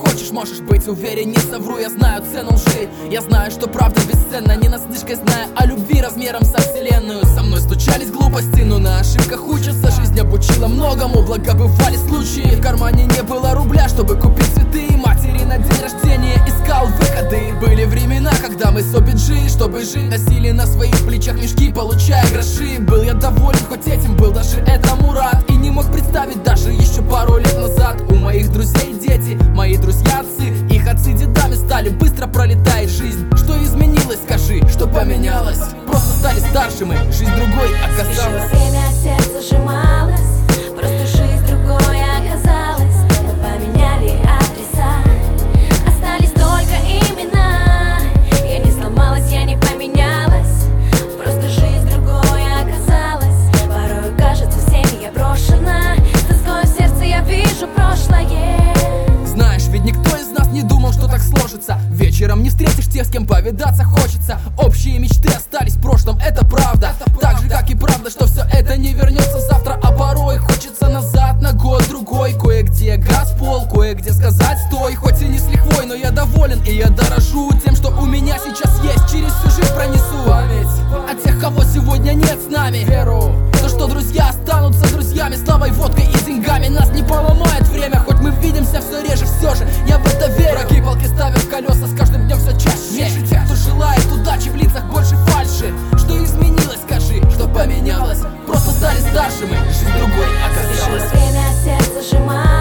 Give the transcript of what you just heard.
хочешь, можешь быть уверен, не совру. Я знаю цену лжи, я знаю, что правда бесценна. Не наслышкой зная о любви размером со вселенную. Со мной случались глупости, но на ошибках учатся. Жизнь обучила многому, благо бывали случаи. В кармане не было рубля, чтобы купить цветы. Матери на день рождения искал выходы. Были времена, когда мы с OBG, чтобы жить, носили на своих плечах мешки, получая гроши. Был я доволен, хоть этим был даже этому рад. И не мог представить даже еще пару лет назад. У моих друзей дети, мои друзья отцы. Их отцы дедами стали, быстро пролетает жизнь. Что изменилось, скажи, что поменялось? Просто стали старше мы, жизнь другой оказалась. Время сердце сжималось, просто жизнь другой оказалась. Мы поменяли адреса, остались только имена. Я не сломалась, я не поменялась, просто жизнь другой оказалась. Порой кажется, всеми я брошена, с тоской в сердце я вижу прошлое. Знаешь, ведь никто из нас не думал, что так сложится. Вечером не встретишь тех, с кем повидаться хочется. Общие мечты остались в прошлом, это правда. Так же, как и правда, что все это не вернется завтра. А порой хочется назад на год-другой. Кое-где газ пол, кое-где сказать стой. Хоть и не с лихвой, но я доволен и я дорожу тем, что у меня сейчас есть. Через всю жизнь пронесу память о тех, кого сегодня нет с нами. Веру, то, что друзья останутся друзьями. Славой, водкой и деньгами нас не поломает время. Хоть мы видимся все реже, все же я в это верю. Враги палки ставят в колеса, с каждым днем все чаще. Меньше тех, кто желает удачи, в лицах больше фальши. Что изменилось, скажи, что поменялось? Просто стали старше мы, жизнь другой оказалась. Время сердце сжималось.